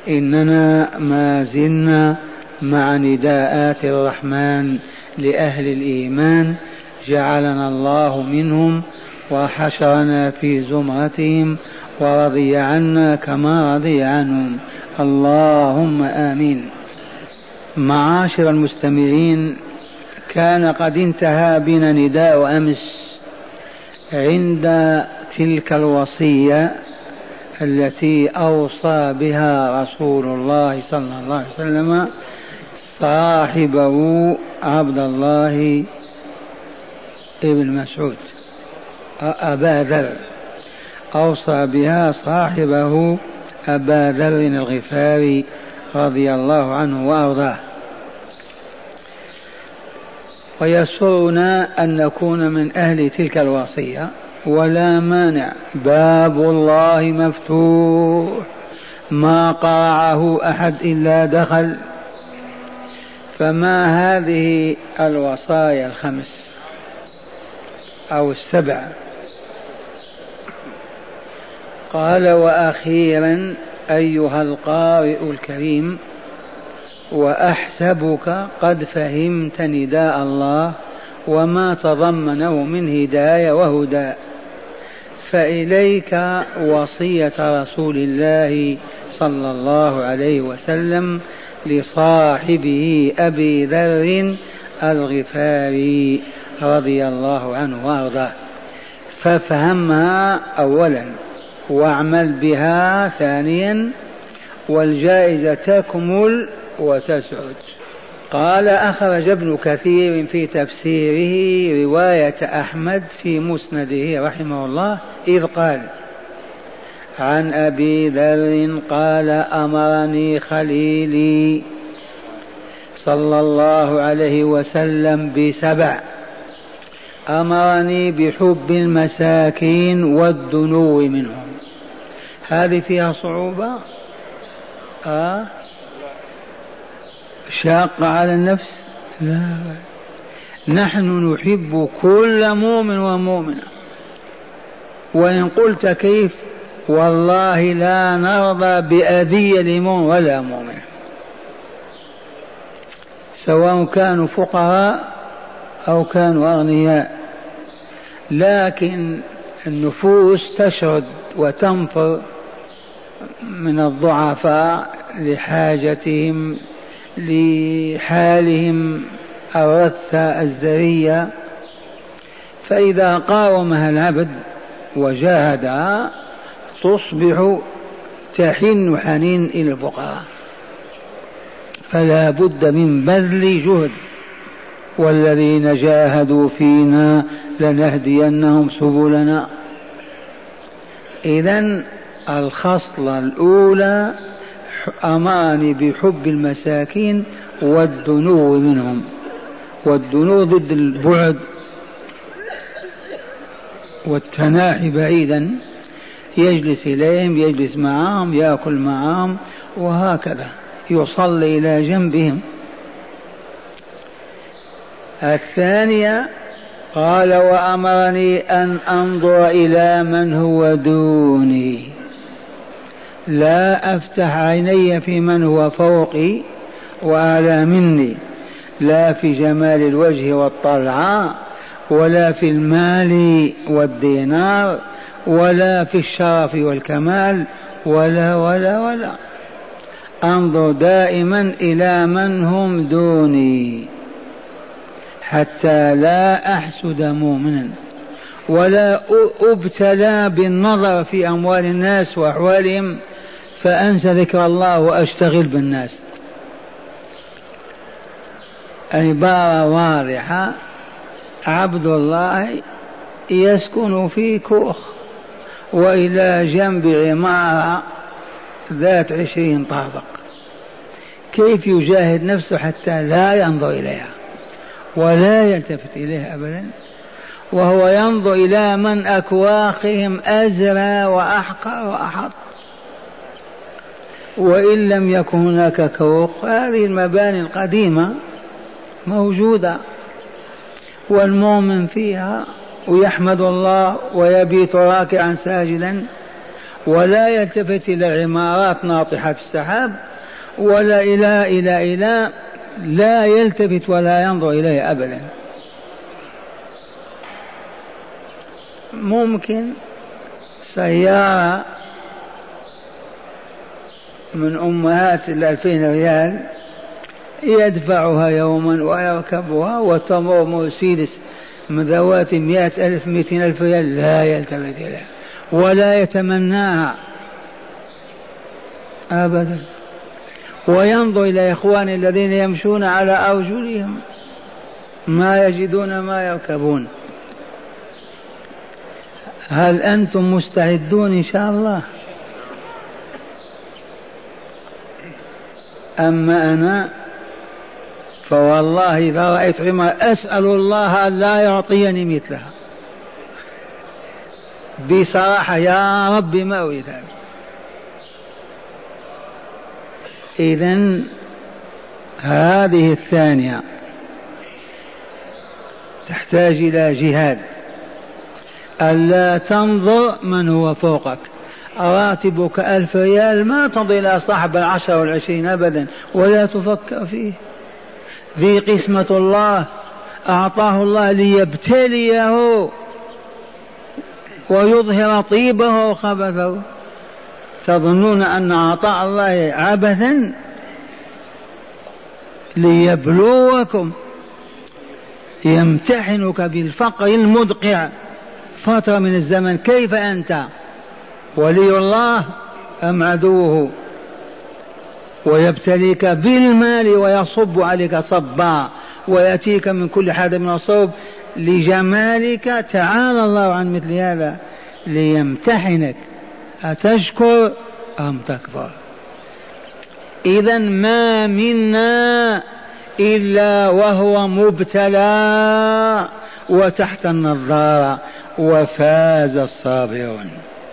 إننا ما زلنا مع نداءات الرحمن لأهل الإيمان، جعلنا الله منهم وحشرنا في زمرتهم ورضي عنا كما رضي عنهم، اللهم آمين. معاشر المستمعين، كان قد انتهى بنا نداء أمس عند تلك الوصية التي أوصى بها رسول الله صلى الله عليه وسلم صاحبه عبد الله ابن مسعود أبا ذر، أوصى بها صاحبه أبا ذر الغفاري رضي الله عنه وأرضاه. ويسرنا أن نكون من أهل تلك الوصية، ولا مانع، باب الله مفتوح، ما قرعه أحد إلا دخل. فما هذه الوصايا الخمس أو السبع؟ قال: وأخيرا أيها القارئ الكريم، وأحسبك قد فهمت نداء الله وما تضمنه من هداية وهدى، فإليك وصية رسول الله صلى الله عليه وسلم لصاحبه أبي ذر الغفاري رضي الله عنه وأرضاه، فافهمها أولا واعمل بها ثانيا، والجائزة تكمل وتسعد. قال: أخرج ابن كثير في تفسيره رواية أحمد في مسنده رحمه الله إذ قال: عن أبي ذر قال: أمرني خليلي صلى الله عليه وسلم بسبع، أمرني بحب المساكين والدنو منهم. هذه فيها صعوبة؟ شاقة على النفس؟ لا، نحن نحب كل مؤمن ومؤمنة، وإن قلت كيف، والله لا نرضى بأذية لمؤمن ولا مؤمنة، سواء كانوا فقراء أو كانوا أغنياء، لكن النفوس تشرد وتنفر من الضعفاء لحاجتهم لحالهم الرثة الزرية، فإذا قاومها العبد وجاهدها تصبح تحن حنين إلى الفقراء. فلا بد من بذل جهد، والذين جاهدوا فينا لنهدينهم سبلنا. إذن الخصلة الأولى أمرني بحب المساكين والدنو منهم، والدنو ضد البعد والتناحي بعيدا، يجلس إليهم، يجلس معهم، يأكل معهم، وهكذا يصلي إلى جنبهم. الثانية قال: وأمرني أن أنظر إلى من هو دوني، لا أفتح عيني في من هو فوقي وأعلى مني، لا في جمال الوجه والطلعة، ولا في المال والدينار، ولا في الشرف والكمال، ولا ولا ولا، أنظر دائما إلى من هم دوني حتى لا أحسد مؤمنا، ولا أبتلى بالنظر في أموال الناس وأحوالهم فأنسى ذكر الله وأشتغل بالناس. عبارة واضحة: عبد الله يسكن في كوخ وإلى جنب عمارة ذات 20 طابق، كيف يجاهد نفسه حتى لا ينظر إليها ولا يلتفت إليها أبدا، وهو ينظر إلى من أكواخهم أزرى وأحقر وأحط. وإن لم يكن هناك كوخ، هذه المباني القديمة موجودة والمؤمن فيها ويحمد الله ويبيت راكعا ساجدا، ولا يلتفت إلى العمارات ناطحة السحاب ولا إلى لا يلتفت ولا ينظر إليه أبدا. ممكن سيارة من أمهات 2000 ريال يدفعها يوما ويركبها، وتمر مرسيدس من ذوات 100,000 200,000 ريال لا يلتفت إليها ولا يتمناها أبدا، وينظر إلى إخواني الذين يمشون على أرجلهم ما يجدون ما يركبون. هل أنتم مستعدون إن شاء الله؟ أما أنا فوالله إذا رأيت عمر أسأل الله لا يعطيني مثلها بصراحة، يا رب ما أريد هذا. إذن هذه الثانية تحتاج إلى جهاد، ألا تنظر من هو فوقك. راتبك 1000 ريال ما تنظر إلى صاحب 10 و20 أبدا ولا تفكر فيه. ذي قسمة الله أعطاه الله ليبتليه ويظهر طيبه وخبثه. تظنون أن عطاء الله عبثا؟ ليبلوكم، يمتحنك بالفقر المدقع فترة من الزمن، كيف أنت ولي الله أم عدوه؟ ويبتليك بالمال ويصب عليك صبا ويأتيك من كل حد من الصوب لجمالك، تعالى الله عن مثل هذا، ليمتحنك أتشكر أم تكفر. إذن ما منا إلا وهو مبتلى وتحت النظارة، وفاز الصابرون،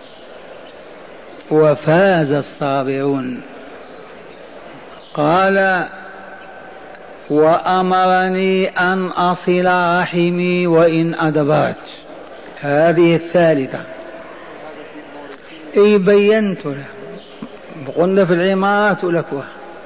وفاز الصابرون. قال وأمرني أن أصل رحمي وإن أدبرت. هذه الثالثة بينت له، قلنا في العمارات لكوة.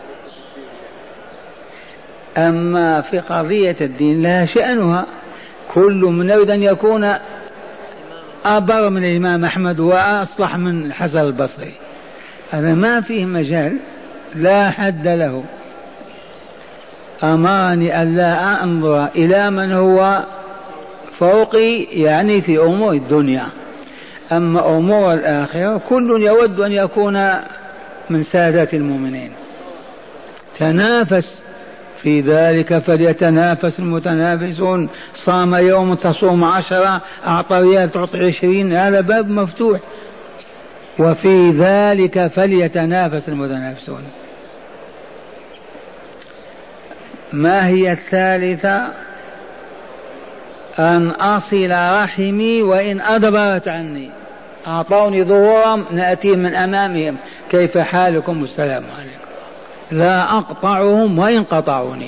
أما في قضية الدين لها شأنها، كل من يريد أن يكون أبر من الإمام أحمد وأصلح من الحسن البصري، هذا ما فيه مجال، لا حد له. أمرني ألا أنظر إلى من هو فوقي، يعني في أمور الدنيا. أما أمور الآخرة كل يود أن يكون من سادات المؤمنين. تنافس في ذلك فليتنافس المتنافسون. صام يوم تصوم 10، أعطى ريال تعطي 20، هذا باب مفتوح. وفي ذلك فليتنافس المتنافسون. ما هي الثالثة؟ أن أصل رحمي وإن أدبرت عني. أعطوني ظهورهم نأتي من أمامهم، كيف حالكم السلام عليكم، لا أقطعهم وإن قطعوني.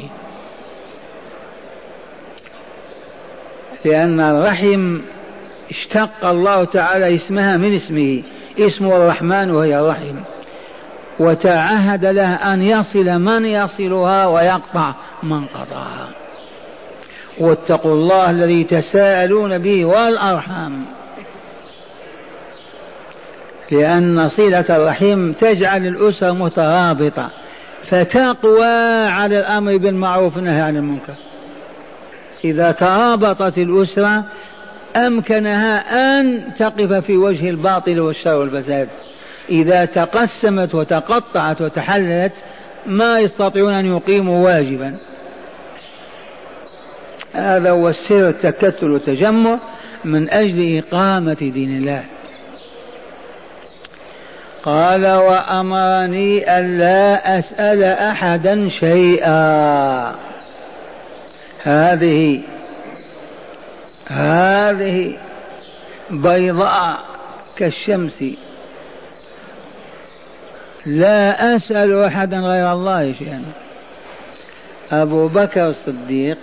لأن الرحم اشتق الله تعالى اسمها من اسمه، اسمه الرحمن وهي الرحم، وتعهد له أن يصل من يصلها ويقطع من قطعها. واتقوا الله الذي تساءلون به والأرحام، لأن صلة الرحم تجعل الأسرة مترابطة فتقوى على الأمر بالمعروف والنهي عن المنكر. إذا ترابطت الأسرة أمكنها أن تقف في وجه الباطل والشر والفساد. إذا تقسمت وتقطعت وتحللت ما يستطيعون أن يقيموا واجبا. هذا هو السر، التكتل والتجمع من أجل إقامة دين الله. قال وأمرني ألا أسأل أحدا شيئا. هذه بيضاء كالشمس، لا أسأل أحدا غير الله شيئا. أبو بكر الصديق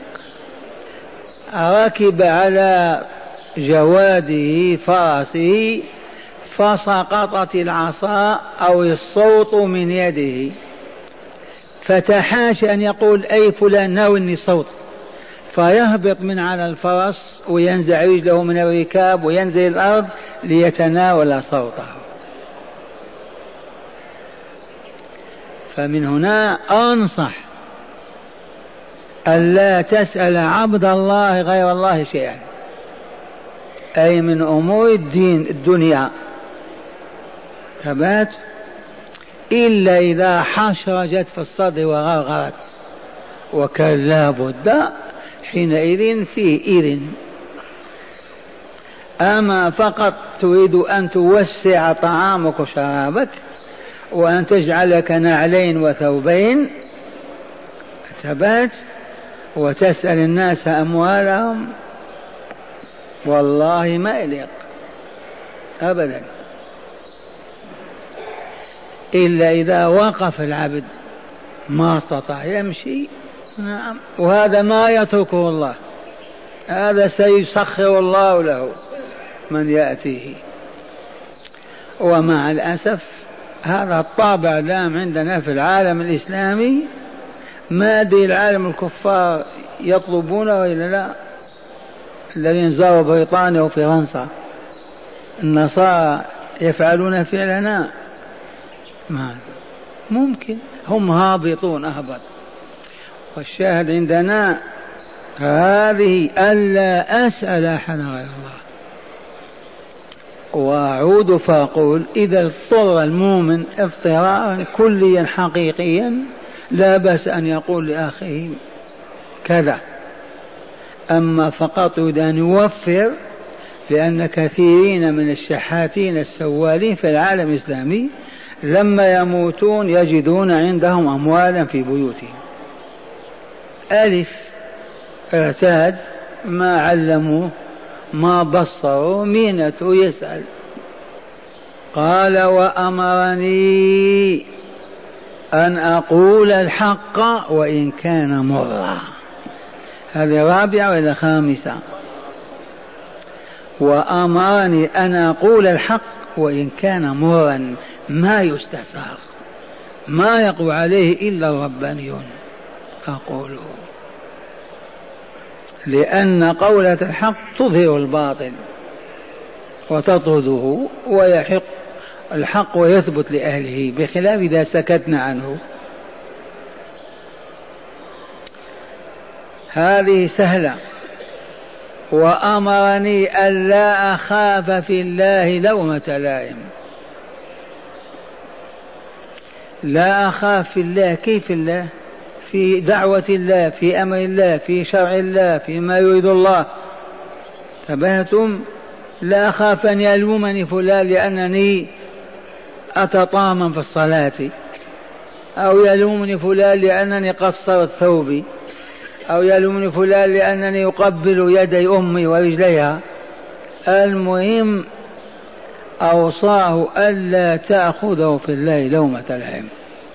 ركب على جواده فرسه فسقطت العصا أو الصوت من يده، فتحاشى أن يقول أي فلان ناولني الصوت، فيهبط من على الفرس وينزع رجله من الركاب وينزل الأرض ليتناول صوته. فمن هنا أنصح ألا تسأل عبد الله غير الله شيئا، أي من أمور الدين الدنيا ثبات، إلا إذا حشرجت في الصدر وغرغرت، وكان لا بد حينئذ فيه إذن. أما فقط تريد أن توسع طعامك وشرابك وأن تجعلك نعلين وثوبين ثبات وتسأل الناس أموالهم، والله ما يليق أبدا، إلا إذا وقف العبد ما استطاع يمشي. نعم، وهذا ما يتركه الله، هذا سيسخر الله له من يأتيه. ومع الأسف هذا الطابع دام عندنا في العالم الإسلامي، ما أدري العالم الكفار يطلبونه وإلا لا، الذين زاروا بريطانيا وفرنسا النصارى يفعلون فعلنا، ما ممكن، هم هابطون أهبط. والشاهد عندنا هذه ألا أسأل أحد غير الله. وأعود فأقول إذا اضطر المؤمن اضطرارا كليا حقيقيا لا بأس أن يقول لأخيه كذا، أما فقط يريد أن يوفر، لأن كثيرين من الشحاتين السوالين في العالم الإسلامي لما يموتون يجدون عندهم أموالا في بيوتهم، ألف اعتاد ما علموه ما بصروا مينته يسأل. قال وأمرني أن أقول الحق وإن كان مرا، هذه رابعة ولا خامسة؟ وأمرني أن أقول الحق وإن كان مرا، ما يستساغ، ما يقوى عليه إلا الربانيون أقوله، لأن قولة الحق تظهر الباطل وتطرده ويحق الحق ويثبت لأهله، بخلاف إذا سكتنا عنه. هذه سهلة. وأمرني ألا أخاف في الله لومة لائم، لا أخاف في الله. كيف الله؟ في دعوة الله، في أمر الله، في شرع الله، فيما يريد الله. تبهتم؟ لا أخاف أن يلومني فلان لأنني أتطامن في الصلاة، أو يلومني فلان لأنني قصرت ثوبي، أو يلومني فلان لأنني أقبل يدي أمي ورجليها. المهم أوصاه ألا تأخذه في الله لومة لائم،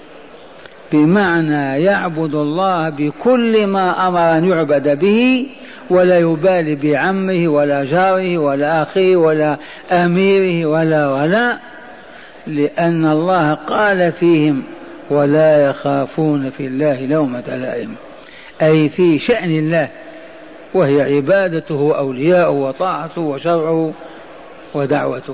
بمعنى يعبد الله بكل ما أمر أن يعبد به، ولا يبالي بعمه ولا جاره ولا أخيه ولا أميره ولا، لأن الله قال فيهم ولا يخافون في الله لومة لائم، أي في شأن الله، وهي عبادته وأولياءه وطاعته وشرعه ودعوته.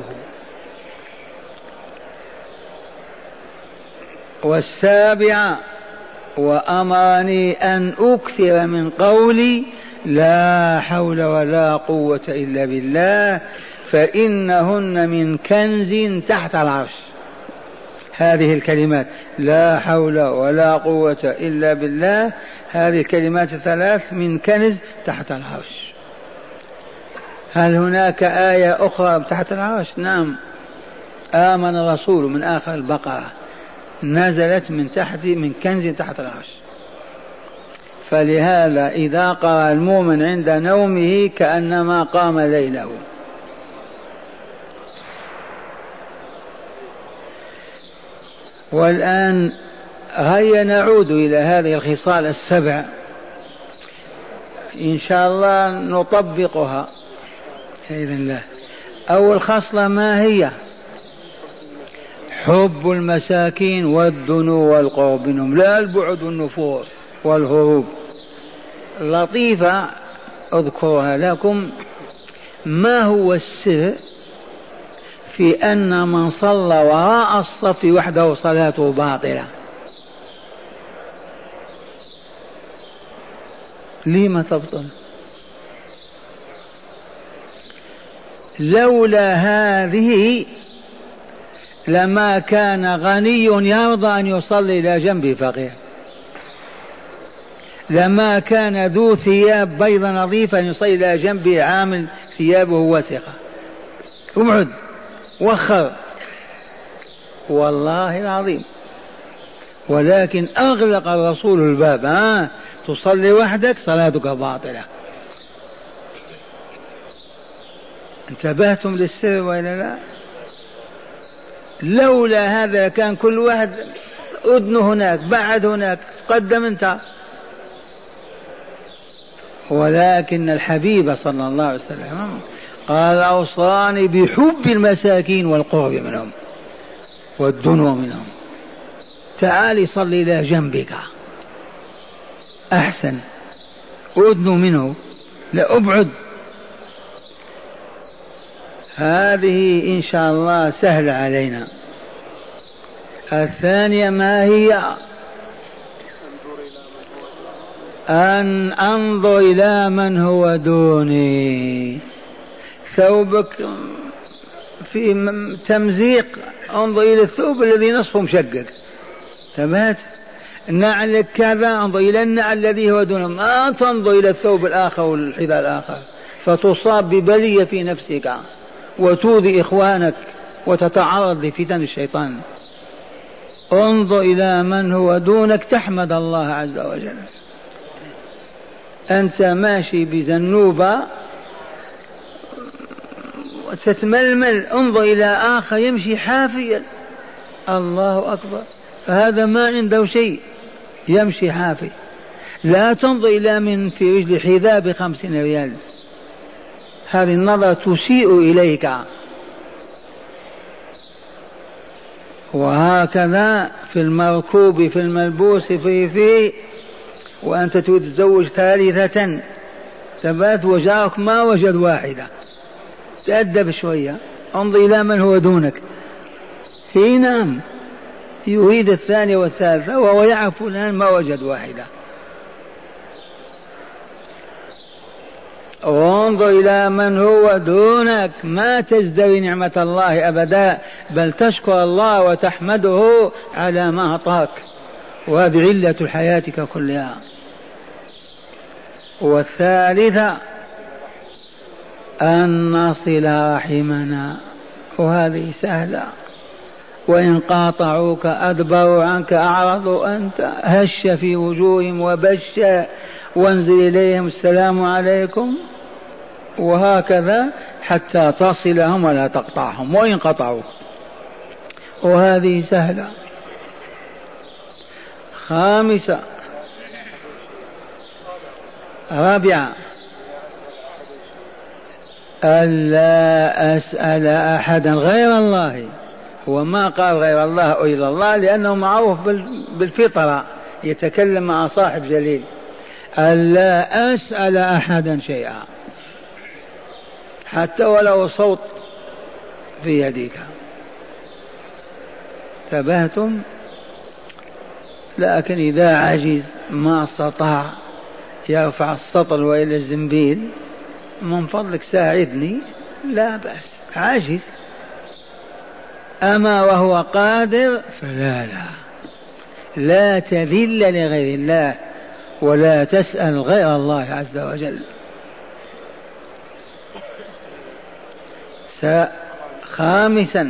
والسابعة وأمرني أن أكثر من قولي لا حول ولا قوة إلا بالله، فإنهن من كنز تحت العرش. هذه الكلمات لا حول ولا قوة إلا بالله، هذه الكلمات الثلاث من كنز تحت العرش. هل هناك آية أخرى تحت العرش؟ نعم، آمن الرسول من آخر البقرة، نزلت من كنز تحت العرش. فلهذا إذا قرأ المؤمن عند نومه كأنما قام ليله. والآن هيا نعود إلى هذه الخصال السبع إن شاء الله نطبقها بإذن الله. أول خصلة ما هي؟ حب المساكين والدنو والقرب منهم، لا البعد والنفور والهروب. لطيفة أذكرها لكم. ما هو السر في أن من صلى وراء الصف وحده صلاته باطلة؟ لما تبطل؟ لولا هذه لما كان غني يرضى أن يصلي إلى جنب فقير، لما كان ذو ثياب بيض نظيفة يصلي إلى جنبه عامل ثيابه وسخة. ابعد وخر والله العظيم. ولكن أغلق الرسول الباب. تصلي وحدك صلاتك باطلة. انتبهتم للسر وإلا لا؟ لولا هذا كان كل واحد أذنه هناك بعد هناك قدم انت. ولكن الحبيب صلى الله عليه وسلم قال أوصاني بحب المساكين والقرب منهم والدنو منهم. تعالي صلي إلى جنبك أحسن، أدنو منه لا أبعد. هذه إن شاء الله سهل علينا. الثانية ما هي؟ أن أنظر إلى من هو دوني. ثوبك في تمزيق، انظر إلى الثوب الذي نصفه مشقق. ثبات نعلك كذا، انظر إلى النعل الذي هو دونه، ما تنظر إلى الثوب الآخر والحذاء الآخر، فتصاب ببلية في نفسك وتؤذي إخوانك وتتعرض لفتن الشيطان. انظر إلى من هو دونك تحمد الله عز وجل. أنت ماشي بزنوبة وتتململ، انظر إلى آخر يمشي حافيا، الله أكبر، فهذا ما عنده شيء يمشي حافي. لا تنظر إلى من في رجل حذاء ب50 ريال، هذه النظرة تسيء إليك. وهكذا في المركوب في الملبوس في وأنت تتزوج ثالثة، ثبات وجارك ما وجد واحدة، تأدب شوية، انظر إلى من هو دونك. نعم يريد الثانية والثالثة وهو يعرف الآن ما وجد واحدة. وانظر إلى من هو دونك، ما تزدري نعمة الله أبدا، بل تشكر الله وتحمده على ما أعطاك، وهذه علة حياتك كلها. والثالثة أن نصل رحمنا، وهذه سهلة. وإن قاطعوك أدبروا عنك أعرضوا أنت، هش في وجوههم وبش وانزل إليهم السلام عليكم، وهكذا حتى تصلهم ولا تقطعهم وإن قطعوك، وهذه سهلة. خامسة رابعة ألا أسأل أحدا غير الله. هو ما قال غير الله أو إلا الله لأنه معروف بالفطرة، يتكلم مع صاحب جليل. ألا أسأل أحدا شيئا حتى ولو صوت في يديك. تبهتم. لكن إذا عجز ما استطاع يرفع السطل وإلى الزنبيل، من فضلك ساعدني، لا بأس. عاجز أما وهو قادر فلا لا تذل لغير الله ولا تسأل غير الله عز وجل. خامسا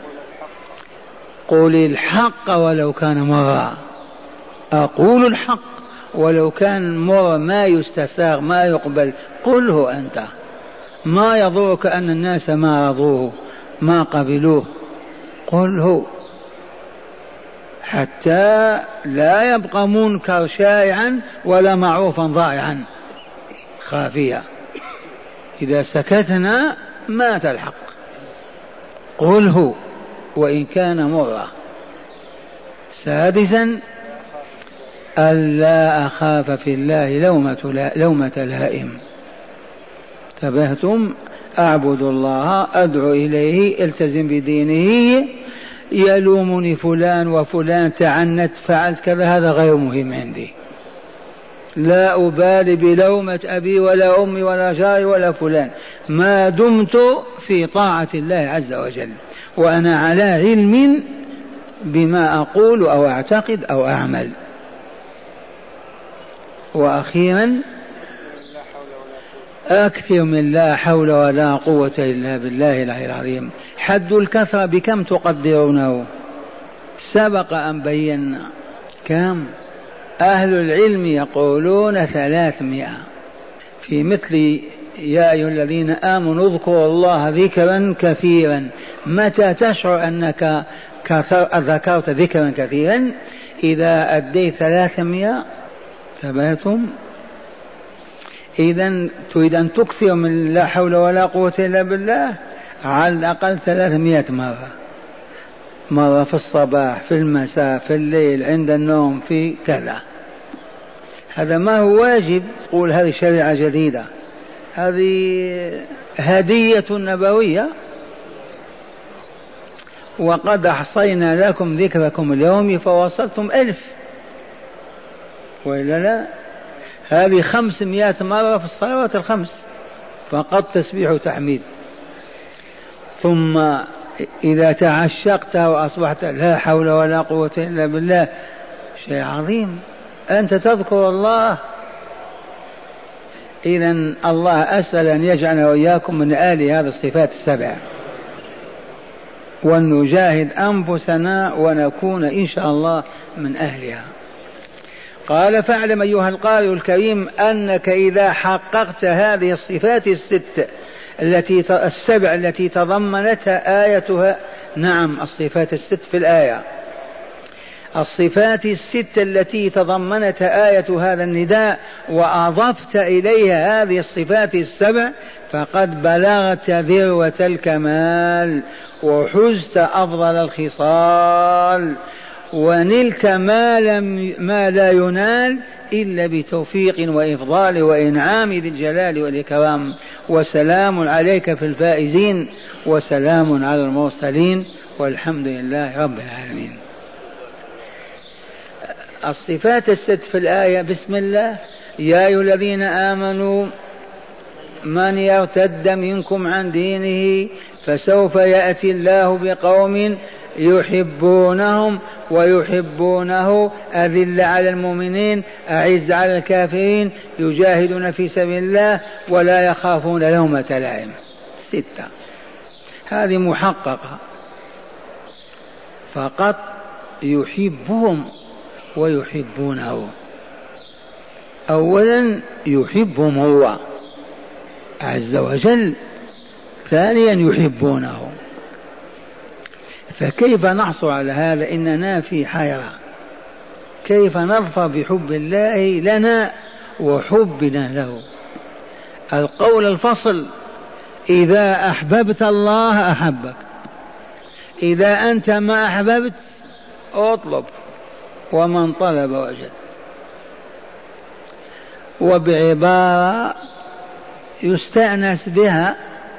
قل الحق ولو كان مرا. أقول الحق ولو كان مر، ما يستساغ ما يقبل، قله أنت. ما يضرك أن الناس ما رضوه ما قبلوه، قله حتى لا يبقى منكر شائعا ولا معروفا ضائعا خافيا. إذا سكتنا مات الحق. قله وإن كان مرة. سادسا ألا أخاف في الله لومة لائم. تبهتم أعبد الله أدعو إليه التزم بدينه، يلومني فلان وفلان تعنت فعلت كذا، هذا غير مهم عندي، لا أبالي بلومة أبي ولا أمي ولا جاري ولا فلان ما دمت في طاعة الله عز وجل وأنا على علم بما أقول أو أعتقد أو أعمل. وأخيرا أكثر من لا حول ولا قوة إلا بالله العلي العظيم. حد الكثرة بكم تقدرونه؟ سبق أن بينا كم؟ أهل العلم يقولون 300. في مثل يا أيها الذين آمنوا اذكروا الله ذكرا كثيرا. متى تشعر أنك ذكرت ذكرا كثيرا؟ إذا أديت 300. ثبتم؟ إذن تريد أن تكثر من لا حول ولا قوة إلا بالله على الأقل 300 مرة، مرة في الصباح، في المساء، في الليل، عند النوم، في كذا. هذا ما هو واجب تقول هذه شريعة جديدة، هذه هدية نبوية. وقد أحصينا لكم ذكركم اليوم فوصلتم 1000 وإلا لا؟ هذه 500 مرة في الصلوات الخمس فقط تسبيح وتحميد. ثم إذا تعشقت وأصبحت لا حول ولا قوة إلا بالله، شيء عظيم، أنت تذكر الله. إذن الله أسأل أن يجعل وإياكم من آل هذه الصفات السبع، وأن نجاهد أنفسنا ونكون إن شاء الله من أهلها. قال فاعلم أيها القارئ الكريم أنك إذا حققت هذه الصفات السبع التي تضمنتها آيتها، نعم الصفات الست في الآية، الصفات الست التي تضمنتها آية هذا النداء، وأضفت إليها هذه الصفات السبع، فقد بلغت ذروة الكمال وحزت أفضل الخصال، ونلت ما لا ينال إلا بتوفيق وإفضال وإنعام ذي الجلال والإكرام. وسلام عليك في الفائزين، وسلام على المرسلين، والحمد لله رب العالمين. الصفات الست في الآية: بسم الله، يا أيها الذين آمنوا من يرتد منكم عن دينه فسوف يأتي الله بقوم يحبونهم ويحبونه أذل على المؤمنين أعز على الكافرين يجاهدون في سبيل الله ولا يخافون لومة لائم. 6 هذه محققة، فقط يحبهم ويحبونه. أولا يحبهم هو عز وجل، ثانيا يحبونه. فكيف نحصل على هذا؟ إننا في حيرة، كيف نظفر بحب الله لنا وحبنا له؟ القول الفصل: إذا أحببت الله أحبك، إذا أنت ما أحببت أطلب، ومن طلب وجد. وبعبارة يستأنس بها: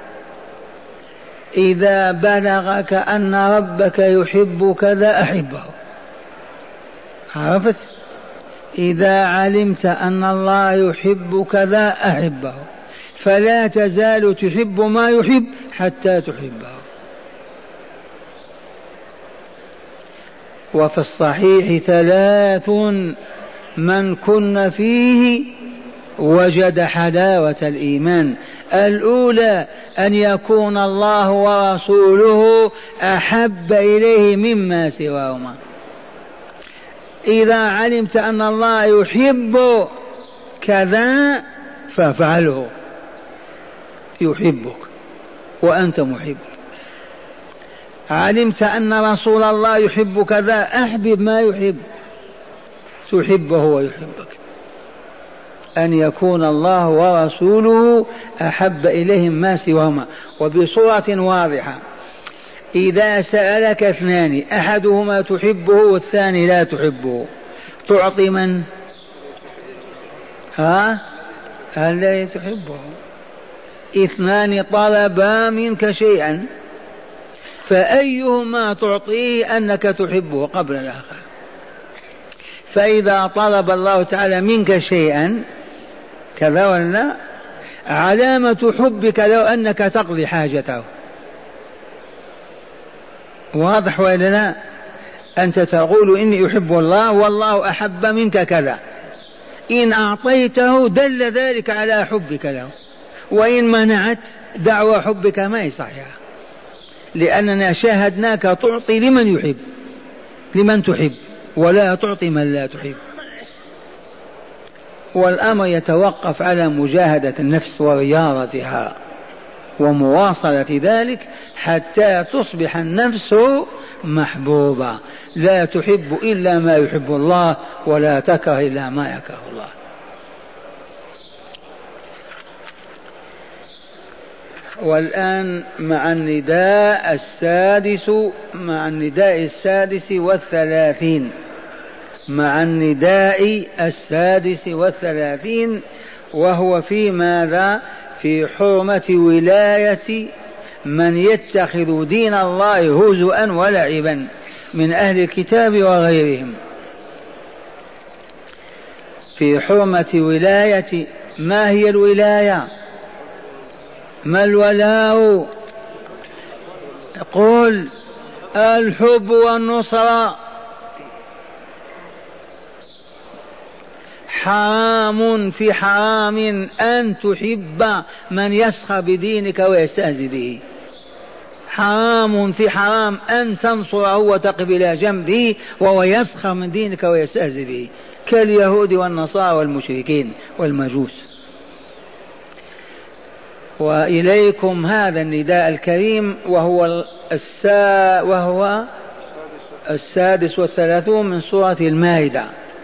إذا بلغك أن ربك يحب كذا أحبه. عرفت؟ إذا علمت أن الله يحب كذا أحبه، فلا تزال تحب ما يحب حتى تحبه. وفي الصحيح 3 من كن فيه وجد حلاوة الإيمان: الأولى أن يكون الله ورسوله أحب إليه مما سواهما. إذا علمت أن الله يحب كذا فافعله، يحبك وأنت محب. علمت أن رسول الله يحب كذا، أحبب ما يحب تحبه ويحبك. أن يكون الله ورسوله أحب إليهم ما سواهما. وبصورة واضحة: إذا سألك اثنان أحدهما تحبه والثاني لا تحبه تعطي من؟ الذي تحبه. اثنان طلبا منك شيئا فأيهما تعطيه أنك تحبه قبل الآخر. فإذا طلب الله تعالى منك شيئا كذا ولا علامة حبك لو أنك تقضي حاجته. واضح ولا لا؟ أنت تقول إني أحب الله والله أحب منك كذا، إن أعطيته دل ذلك على حبك له، وإن منعت دعوى حبك ما هي صحيحة، لأننا شاهدناك تعطي لمن يحب لمن تحب ولا تعطي من لا تحب. والأمر يتوقف على مجاهدة النفس ورياضتها ومواصلة ذلك حتى تصبح النفس محبوبة، لا تحب إلا ما يحب الله ولا تكره إلا ما يكره الله. والآن مع النداء السادس والثلاثين، مع النداء السادس والثلاثين، وهو في ماذا؟ في حرمة ولاية من يتخذ دين الله هزءا ولعبا من أهل الكتاب وغيرهم. في حرمة ولاية. ما هي الولاية؟ ما الولاء؟ قل الحب والنصرة. حرام في حرام أن تحب من يسخر بدينك ويستهزئ به، حرام في حرام أن تنصره وتقف إلى جنبه وهو يسخر من دينك ويستهزئ به، كاليهود والنصارى والمشركين والمجوس. وإليكم هذا النداء الكريم وهو السادس والثلاثون من سورة المائدة.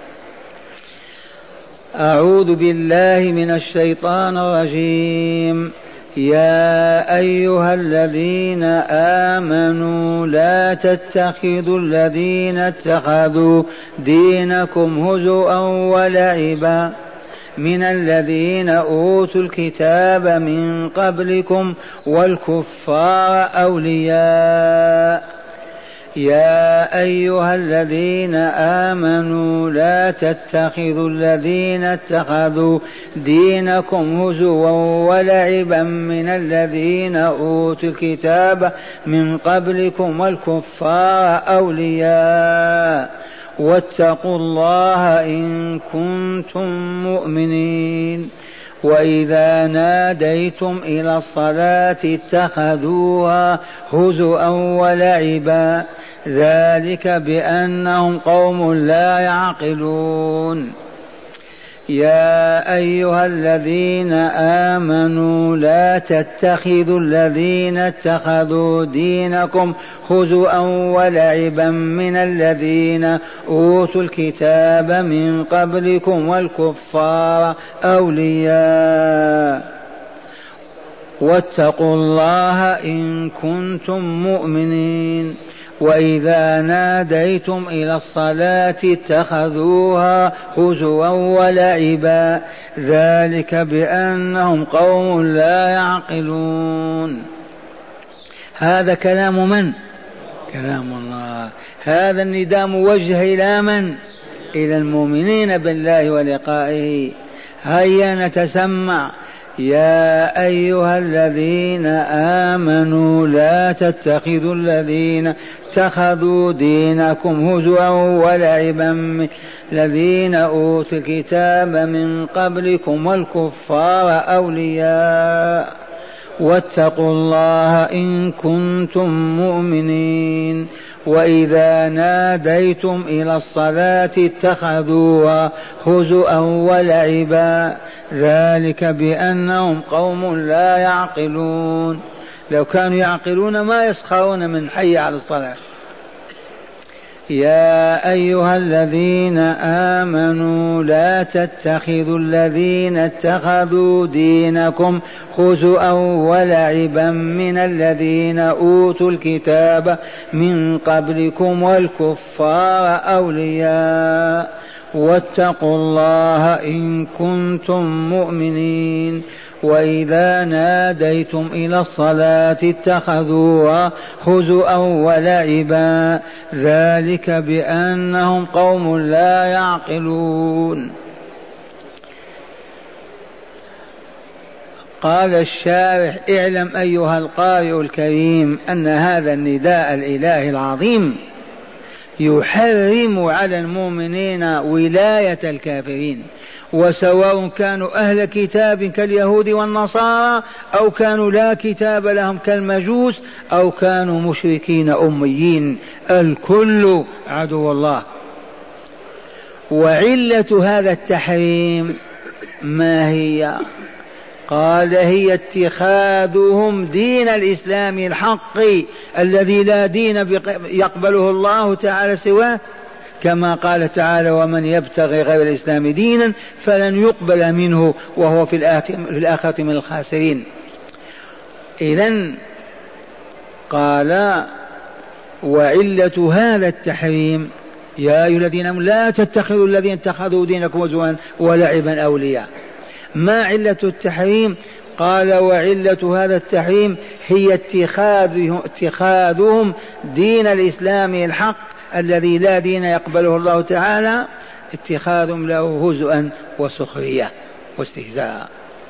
أعوذ بالله من الشيطان الرجيم. يا أيها الذين آمنوا لا تتخذوا الذين اتخذوا دينكم هزوا ولعبا من الذين أوتوا الكتاب من قبلكم والكفار أولياء. يا أيها الذين آمنوا لا تتخذوا الذين اتخذوا دينكم هزوا ولعبا من الذين أوتوا الكتاب من قبلكم والكفار أولياء واتقوا الله إن كنتم مؤمنين. وإذا ناديتم إلى الصلاة اتخذوها هزوا ولعبا ذلك بأنهم قوم لا يعقلون. يا أيها الذين آمنوا لا تتخذوا الذين اتخذوا دينكم هزوا ولعبا من الذين أوتوا الكتاب من قبلكم والكفار أولياء واتقوا الله إن كنتم مؤمنين. وإذا ناديتم إلى الصلاة اتخذوها هزوا ولعبا ذلك بأنهم قوم لا يعقلون. هذا كلام من؟ كلام الله. هذا النداء موجه إلى من؟ إلى المؤمنين بالله ولقائه. هيا نتسمع. يا أيها الذين آمنوا لا تتخذوا الذين اتخذوا دينكم هزوا ولعبا من الذين أوتوا الكتاب من قبلكم والكفار أولياء واتقوا الله إن كنتم مؤمنين. وإذا ناديتم إلى الصلاة اتخذوها هزوا ولعبا ذلك بأنهم قوم لا يعقلون. لو كانوا يعقلون ما يسخرون من حي على الصلاة. يا أيها الذين آمنوا لا تتخذوا الذين اتخذوا دينكم هزوا ولعبا من الذين أوتوا الكتاب من قبلكم والكفار أولياء واتقوا الله إن كنتم مؤمنين وإذا ناديتم إلى الصلاة اتخذوها هزوا ولعبا ذلك بأنهم قوم لا يعقلون. قال الشارح اعلم أيها القارئ الكريم أن هذا النداء الإلهي العظيم يحرم على المؤمنين ولاية الكافرين، وسواء كانوا أهل كتاب كاليهود والنصارى أو كانوا لا كتاب لهم كالمجوس أو كانوا مشركين أميين، الكل عدو الله. وعلة هذا التحريم ما هي؟ قال هي اتخاذهم دين الإسلام الحق الذي لا دين يقبله الله تعالى سواه، كما قال تعالى ومن يبتغي غير الإسلام دينا فلن يقبل منه وهو في الآخرة من الخاسرين. إذن قال وعلة هذا التحريم يا أيها الذين آمنوا لا تتخذوا الذين اتخذوا دينكم هزوا ولعبا أولياء. ما علة التحريم؟ قال وعلة هذا التحريم هي اتخاذهم دين الإسلام الحق الذي لا دين يقبله الله تعالى، اتخاذهم له هزءا وسخرية واستهزاء.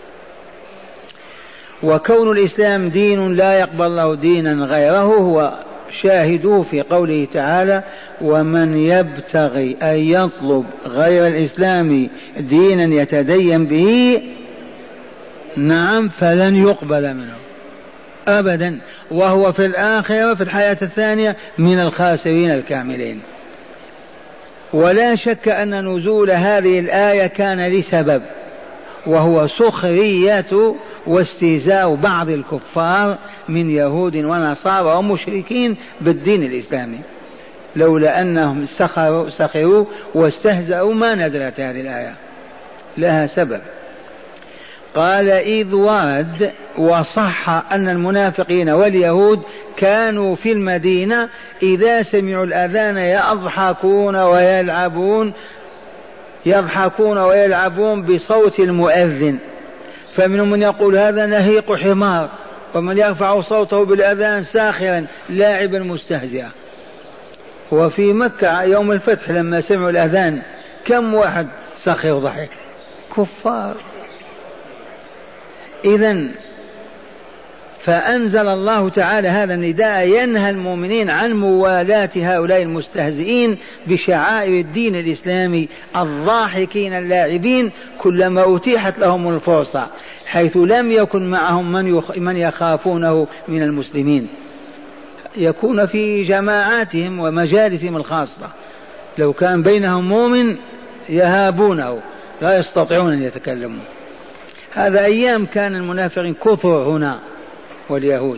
وكون الإسلام دين لا يقبل الله دينا غيره هو شاهدوه في قوله تعالى ومن يبتغي أن يطلب غير الإسلام دينا يتدين به نعم فلن يقبل منه أبدا، وهو في الآخرة في الحياة الثانية من الخاسرين الكاملين. ولا شك أن نزول هذه الآية كان لسبب، وهو سخرية واستهزاء بعض الكفار من يهود ونصارى ومشركين بالدين الإسلامي. لولا أنهم سخروا واستهزأوا ما نزلت هذه الآية، لها سبب. قال إذ ورد وصح أن المنافقين واليهود كانوا في المدينة إذا سمعوا الأذان يضحكون ويلعبون بصوت المؤذن، فمنهم من يقول هذا نهيق حمار، ومن يرفع صوته بالأذان ساخرا لاعبا مستهزئا. وفي مكة يوم الفتح لما سمعوا الأذان كم واحد سخر وضحك؟ كفار. إذن فأنزل الله تعالى هذا النداء ينهى المؤمنين عن موالاة هؤلاء المستهزئين بشعائر الدين الإسلامي الضاحكين اللاعبين كلما أتيحت لهم الفرصة، حيث لم يكن معهم من يخافونه من المسلمين، يكون في جماعاتهم ومجالسهم الخاصة، لو كان بينهم مؤمن يهابونه لا يستطيعون أن يتكلموا. هذا أيام كان المنافقين كثر هنا واليهود.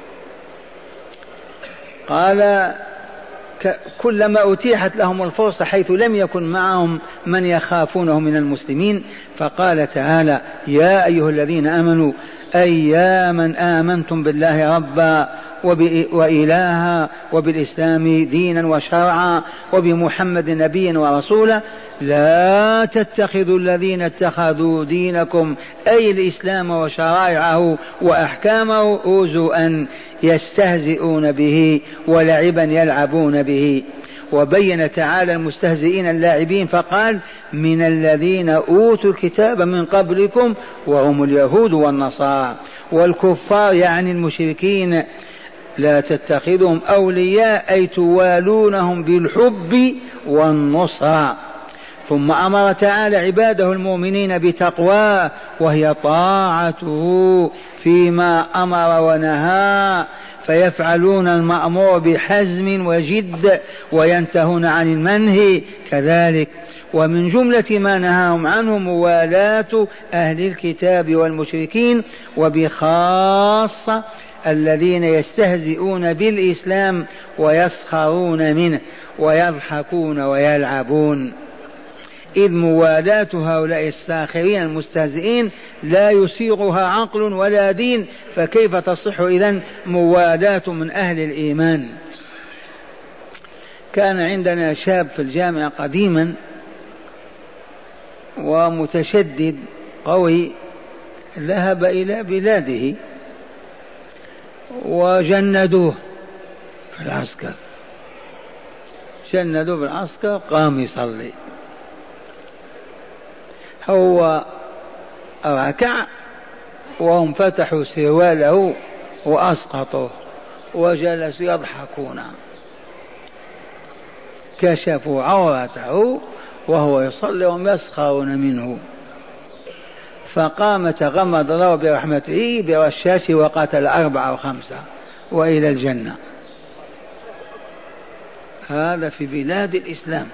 قال كلما أتيحت لهم الفرصة حيث لم يكن معهم من يخافونه من المسلمين. فقال تعالى يا أيها الذين آمنوا أي يا من آمنتم بالله ربا وإلها وبالإسلام دينا وشرعا وبمحمد نبيا ورسولا لا تتخذوا الذين اتخذوا دينكم أي الإسلام وشرائعه وأحكامه هزوا يستهزئون به ولعبا يلعبون به. وبين تعالى المستهزئين اللاعبين فقال من الذين أوتوا الكتاب من قبلكم وهم اليهود والنصارى. والكفار يعني المشركين لا تتخذهم أولياء أي توالونهم بالحب والنصرة. ثم أمر تعالى عباده المؤمنين بتقواه وهي طاعته فيما أمر ونهى، فيفعلون المأمور بحزم وجد وينتهون عن المنهي كذلك. ومن جملة ما نهاهم عنه موالاة أهل الكتاب والمشركين، وبخاصة الذين يستهزئون بالإسلام ويسخرون منه ويضحكون ويلعبون، إذ موالاة هؤلاء الساخرين المستهزئين لا يسيغها عقل ولا دين، فكيف تصح إذن موالاة من أهل الإيمان؟ كان عندنا شاب في الجامعة قديما ومتشدد قوي، ذهب إلى بلاده وجندوه في العسكر، جندوه في العسكر، قام يصلي، هو ركع وهم فتحوا سرواله وأسقطوه وجلسوا يضحكون، كشفوا عورته وهو يصلي وهم يسخرون منه، فقام تغمد الله برحمته برشاشه وقتل 4 أو 5 وإلى الجنة. هذا في بلاد الإسلام.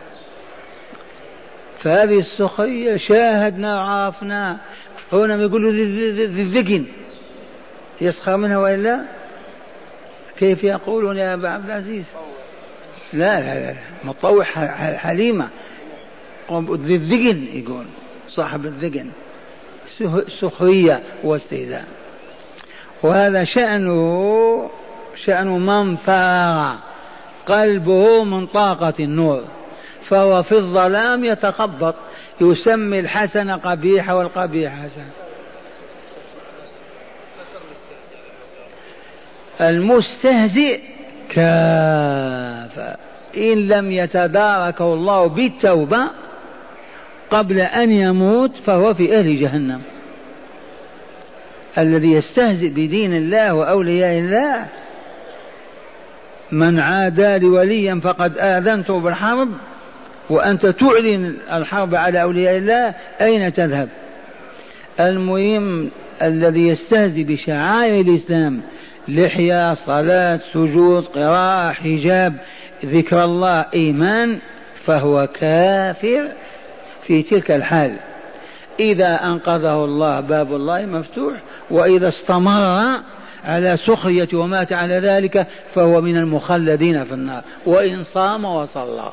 فهذه السخرية شاهدنا وعرفنا. هنا يقولوا ذي الذقن يسخر منها وإلا كيف يقولون يا أبا عبد العزيز؟ لا لا لا، مطوع حليمة، ذي الذقن يقول صاحب الذقن، سخرية واستهزاء. وهذا شأن من فارغ قلبه من طاقة النور، فهو في الظلام يتخبط، يسمي الحسن قبيح والقبيح حسن. المستهزئ كافر إن لم يتداركه الله بالتوبة قبل أن يموت فهو في أهل جهنم. الذي يستهزئ بدين الله وأولياء الله، من عادى لوليا فقد آذنته بالحرب، وأنت تعلن الحرب على أولياء الله، أين تذهب؟ المهم الذي يستهزئ بشعائر الإسلام، لحية، صلاة، سجود، قراءة، حجاب، ذكر الله، إيمان، فهو كافر في تلك الحال. إذا أنقذه الله باب الله مفتوح، وإذا استمر على سخرية ومات على ذلك فهو من المخلدين في النار، وإن صام وصلى.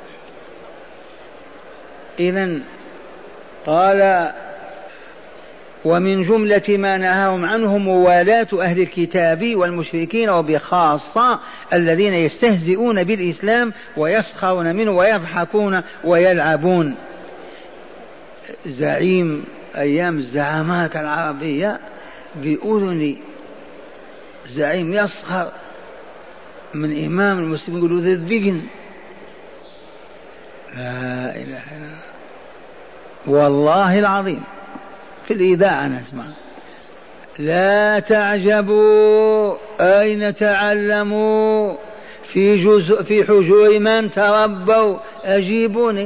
إذن قال: ومن جملة ما نهاهم عنه موالاة أهل الكتاب والمشركين، وبخاصة الذين يستهزئون بالإسلام ويسخرون منه ويضحكون ويلعبون. زعيم أيام الزعامات العربية بأذني زعيم يسخر من إمام المسلمين، يقولوا ذي الذقن. لا إله إلا الله، والله العظيم في الإذاعة نسمع. لا تعجبوا أين تعلموا، في حجور من تربوا. أجيبوني.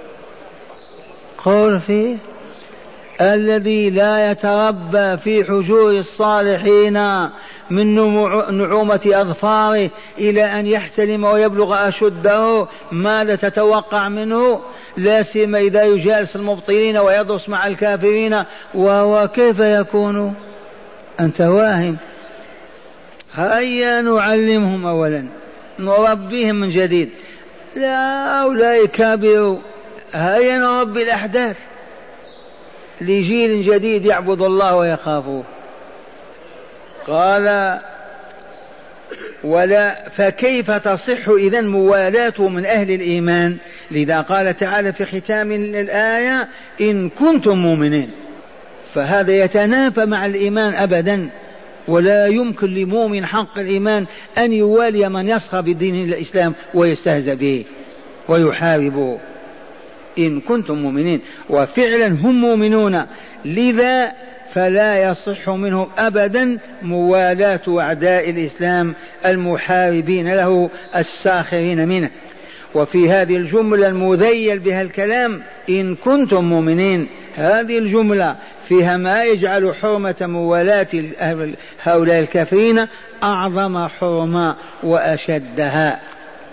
قول فيه: الذي لا يتربى في حجور الصالحين من نعومة أظفاره إلى أن يحتلم ويبلغ أشده، ماذا تتوقع منه؟ لا سيما إذا يجالس المبطلين ويدرس مع الكافرين، وهو كيف يكون؟ أنت واهم. هيا نعلمهم أولا، نربيهم من جديد. لا، هؤلاء كبروا، هيا نربي الأحداث لجيل جديد يعبد الله ويخافوه. قال: ولا فكيف تصح إذن موالاته من أهل الإيمان؟ لذا قال تعالى في ختام الآية: إن كنتم مؤمنين. فهذا يتنافى مع الإيمان أبدا، ولا يمكن لمؤمن حق الإيمان أن يوالي من يسخر بدين الإسلام ويستهزأ به ويحاربه. إن كنتم مؤمنين، وفعلا هم مؤمنون، لذا فلا يصح منهم أبدا موالاة أعداء الإسلام المحاربين له الساخرين منه. وفي هذه الجملة المذيل بها الكلام إن كنتم مؤمنين، هذه الجملة فيها ما يجعل حرمة موالاة هؤلاء الكافرين أعظم حرمة وأشدها،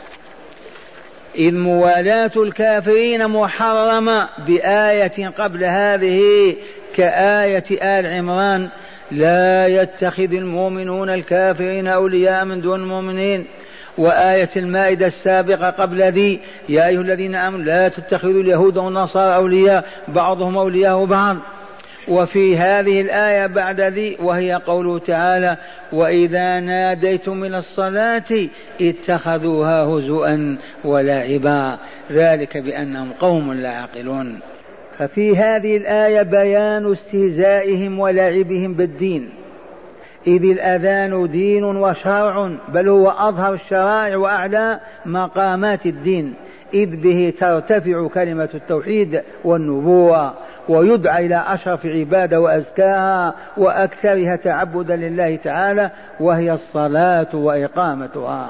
إذ موالاة الكافرين محرمة بآية قبل هذه كآية آل عمران: لا يتخذ المؤمنون الكافرين أولياء من دون المؤمنين. وآية المائدة السابقة قبل ذي يا أيها الذين آمنوا لا تتخذوا اليهود والنصارى أولياء بعضهم أولياء بعض. وفي هذه الآية بعد ذي وهي قوله تعالى وإذا ناديتم من الصلاة اتخذوها هزؤا ولعبا ذلك بأنهم قوم لا يعقلون. ففي هذه الآية بيان استهزائهم ولعبهم بالدين، إذ الأذان دين وشرع، بل هو أظهر الشرائع وأعلى مقامات الدين، إذ به ترتفع كلمة التوحيد والنبوة ويدعى إلى أشرف عبادة وأزكاها وأكثرها تعبدا لله تعالى وهي الصلاة وإقامتها.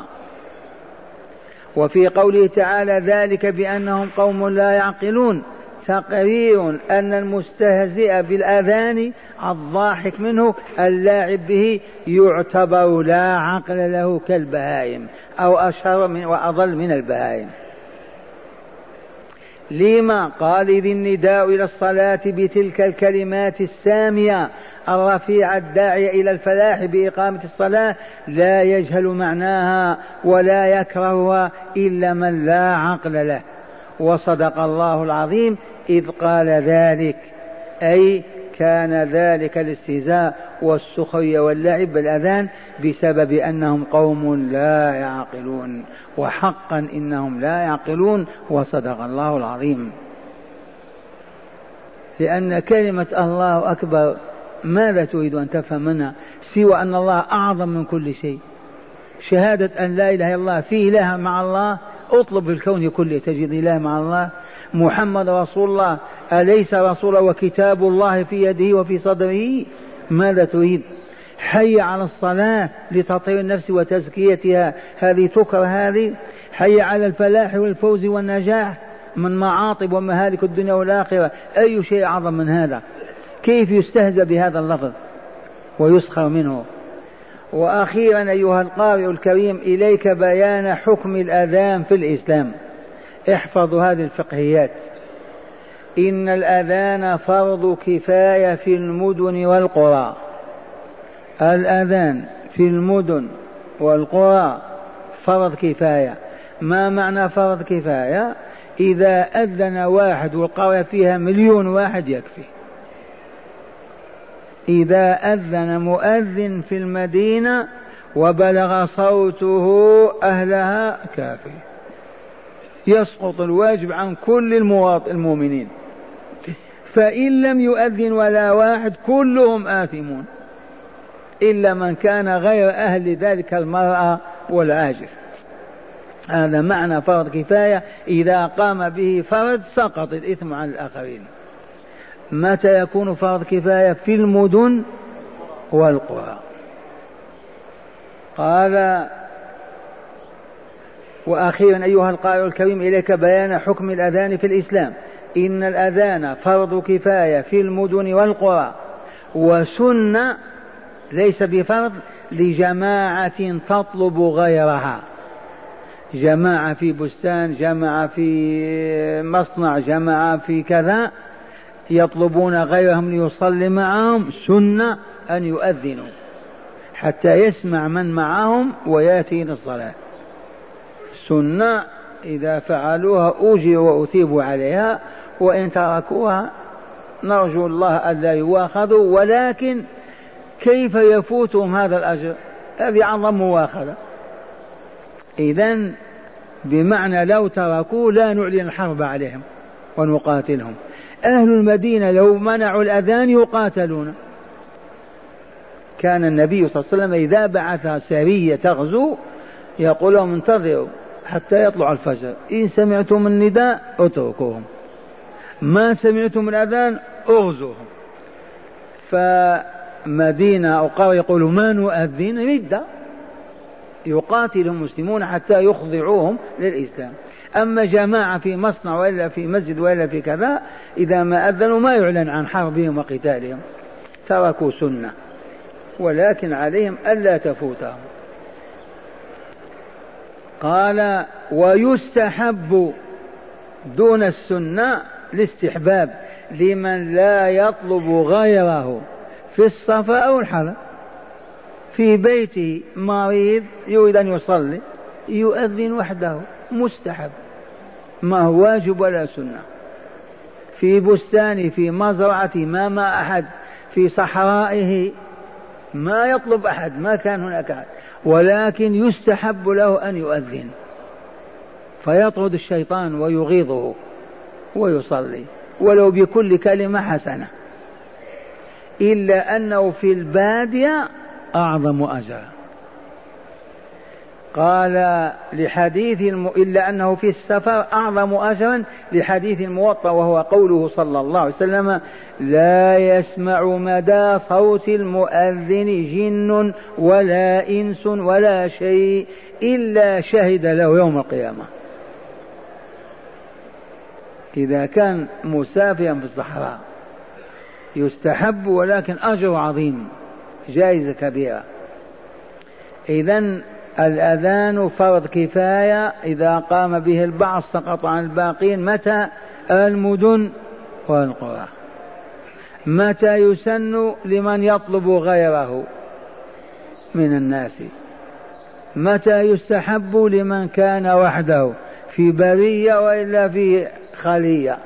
وفي قوله تعالى ذلك بأنهم قوم لا يعقلون تقرير أن المستهزئ بالأذان الضاحك منه اللاعب به يعتبر لا عقل له كالبهائم أو أشر وأضل من البهائم. لما قال إذ النداء إلى الصلاة بتلك الكلمات السامية الرفيعة الداعية إلى الفلاح بإقامة الصلاة لا يجهل معناها ولا يكرهها إلا من لا عقل له. وصدق الله العظيم إذ قال ذلك، أي كان ذلك الاستهزاء والسخرية واللعب بالأذان بسبب أنهم قوم لا يعقلون، وحقا إنهم لا يعقلون. وصدق الله العظيم. لأن كلمة الله أكبر ماذا تريد أن تفهم منها سوى أن الله أعظم من كل شيء؟ شهادة أن لا إله إلا الله في إله مع الله، اطلب في الكون كله تجد إله مع الله. محمد رسول الله، أليس رسول وكتاب الله في يده وفي صدره؟ ماذا تريد؟ حي على الصلاة لتطهير النفس وتزكيتها، هذه تكره هذه. حي على الفلاح والفوز والنجاح من معاطب ومهالك الدنيا والآخرة، أي شيء أعظم من هذا؟ كيف يستهزأ بهذا اللفظ ويسخر منه؟ وأخيرا أيها القارئ الكريم إليك بيان حكم الأذان في الإسلام. احفظوا هذه الفقهيات. إن الأذان فرض كفاية في المدن والقرى. الأذان في المدن والقرى فرض كفاية. ما معنى فرض كفاية؟ إذا أذن واحد والقرية فيها 1,000,000 واحد يكفي. إذا أذن مؤذن في المدينة وبلغ صوته أهلها كافي، يسقط الواجب عن كل المؤمنين. فإن لم يؤذن ولا واحد كلهم آثمون إلا من كان غير أهل ذلك المرأة والعاجز. هذا معنى فرض كفاية. إذا قام به فرد سقط الإثم عن الآخرين. متى يكون فرض كفاية؟ في المدن والقرى. قال وأخيرا أيها القارئ الكريم إليك بيان حكم الأذان في الإسلام. إن الأذان فرض كفاية في المدن والقرى وسنة ليس بفرض لجماعة تطلب غيرها. جماعة في بستان، جماعة في مصنع، جماعة في كذا يطلبون غيرهم ليصلي معهم، سنة أن يؤذنوا حتى يسمع من معهم ويأتي للصلاة. سنة إذا فعلوها أجروا وأثيبوا عليها، وإن تركوها نرجو الله ألا يواخذوا. ولكن كيف يفوتهم هذا الأجر؟ هذه أعظم مواخذة. إذن بمعنى لو تركوا لا نعلن الحرب عليهم ونقاتلهم. أهل المدينة لو منعوا الأذان يقاتلون. كان النبي صلى الله عليه وسلم إذا بعث سرية تغزو يقول لهم انتظروا حتى يطلع الفجر، إن سمعتم النداء اتركوهم، ما سمعتم الأذان اغزوهم. فمدينة أو قرية يقولوا ما نؤذن ردة، يقاتل المسلمون حتى يخضعوهم للإسلام. أما جماعة في مصنع وإلا في مسجد وإلا في كذا إذا ما أذنوا ما يعلن عن حربهم وقتالهم، تركوا سنة، ولكن عليهم ألا تفوتهم. قال ويستحب دون السنة الاستحباب لمن لا يطلب غيره في الصفا أو الحضر، في بيته مريض يريد أن يصلي يؤذن وحده مستحب، ما هو واجب ولا سنة. في بستانه في مزرعته ما أحد، في صحرائه ما يطلب أحد، ما كان هناك أحد، ولكن يستحب له أن يؤذن فيطرد الشيطان ويغيظه ويصلي ولو بكل كلمة حسنة. إلا أنه في البادية أعظم أجرا. قال لحديث إلا أنه في السفر أعظم أجرا لحديث الموطأ، وهو قوله صلى الله عليه وسلم: لا يسمع مدى صوت المؤذن جن ولا إنس ولا شيء إلا شهد له يوم القيامة. إذا كان مسافرا في الصحراء يستحب، ولكن أجر عظيم، جائزة كبيرة. إذن الأذان فرض كفاية، إذا قام به البعض سقط عن الباقين. متى؟ المدن والقرى. متى يسن؟ لمن يطلب غيره من الناس. متى يستحب؟ لمن كان وحده في برية وإلا في خلية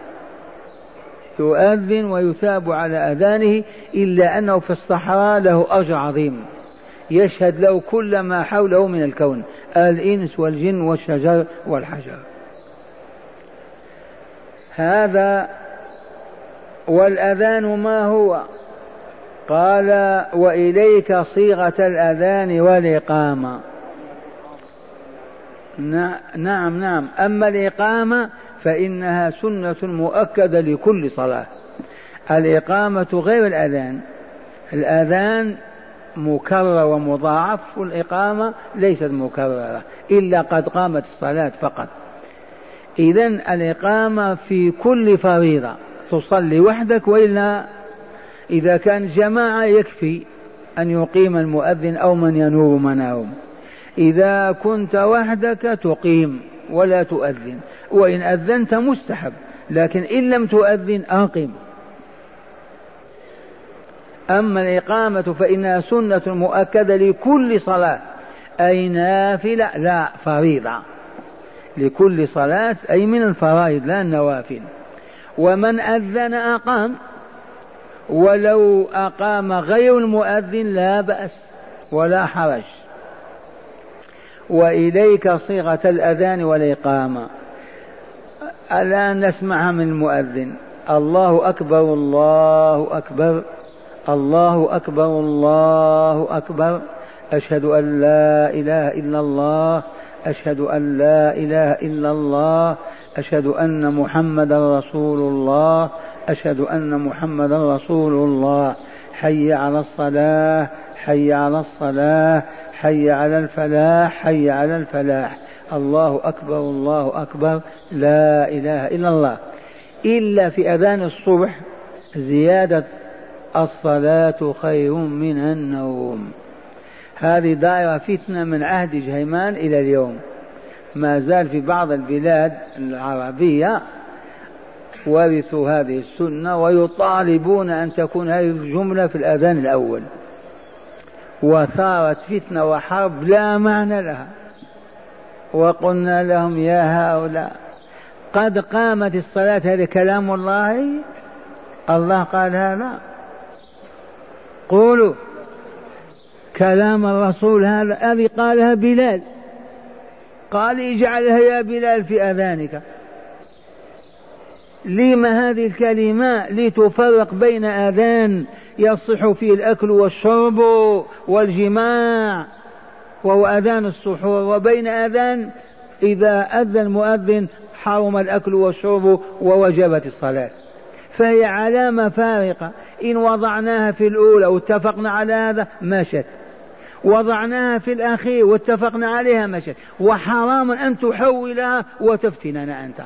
يؤذن ويثاب على أذانه. إلا أنه في الصحراء له أجر عظيم، يشهد له كل ما حوله من الكون، الإنس والجن والشجر والحجر. هذا. والأذان ما هو؟ قال: وإليك صيغة الأذان والإقامة. نعم. أما الإقامة فإنها سنة مؤكدة لكل صلاة. الإقامة غير الأذان. الأذان مكرر ومضاعف، والإقامة ليست مكررة إلا قد قامت الصلاة فقط. إذن الإقامة في كل فريضة تصلي وحدك، وإلا إذا كان جماعة يكفي أن يقيم المؤذن أو من ينوب مناهم. إذا كنت وحدك تقيم ولا تؤذن، وإن أذنت مستحب، لكن إن لم تؤذن أقم. أما الإقامة فإنها سنة مؤكدة لكل صلاة، أي نافلة لا فريضة، لكل صلاة أي من الفرائض لا النوافل. ومن أذن أقام، ولو أقام غير المؤذن لا بأس ولا حرج. وإليك صيغة الأذان والإقامة. الآن نسمعها من المؤذن: الله أكبر الله أكبر الله أكبر الله أكبر، أشهد أن لا إله إلا الله، أشهد أن لا إله إلا الله، أشهد أن محمدا رسول الله، أشهد أن محمدا رسول الله، حي على الصلاة حي على الصلاة، حي على الفلاح حي على الفلاح، الله أكبر الله أكبر، لا إله إلا الله. إلا في أذان الصبح زيادة: الصلاة خير من النوم. هذه دائرة فتنة من عهد جهيمان إلى اليوم، ما زال في بعض البلاد العربية ورثوا هذه السنة ويطالبون أن تكون هذه الجملة في الأذان الأول، وثارت فتنة وحرب لا معنى لها. وقلنا لهم: يا هؤلاء، قد قامت الصلاة، هذا كلام الله، الله قال هذا؟ قولوا كلام الرسول هذا. هذه قالها بلال، قال: اجعلها يا بلال في أذانك. لما هذه الكلمة؟ لتفرق بين أذان يصح فيه الأكل والشرب والجماع وهو أذان السحور، وبين أذان إذا أذن المؤذن حرم الأكل والشرب ووجبت الصلاة. فهي علامة فارقة. إن وضعناها في الأولى واتفقنا على هذا مشت، وضعناها في الأخير واتفقنا عليها مشت، وحرام أن تحولها وتفتننا أنت.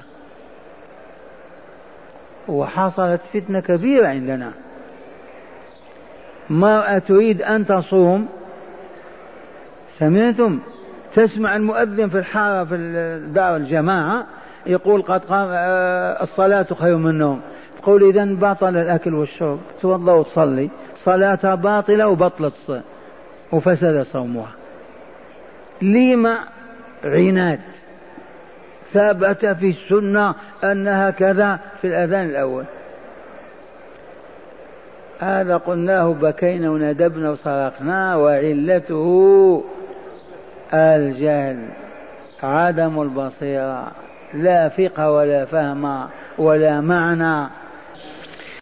وحصلت فتنة كبيرة عندنا. مرأة تريد أن تصوم، سمعتم؟ تسمع المؤذن في الحارة في دار الجماعة يقول: قد قام الصلاة خير من النوم. تقول: إذن بطل الأكل والشرب، توضأ وتصلي، صلاة باطلة وبطلت وفسد صومها. لما؟ عناد. ثبت في السنة أنها كذا في الأذان الأول. هذا قلناه بكينا وندبنا وصرخنا، وعلته الجهل، عدم البصيرة، لا فقه ولا فهم ولا معنى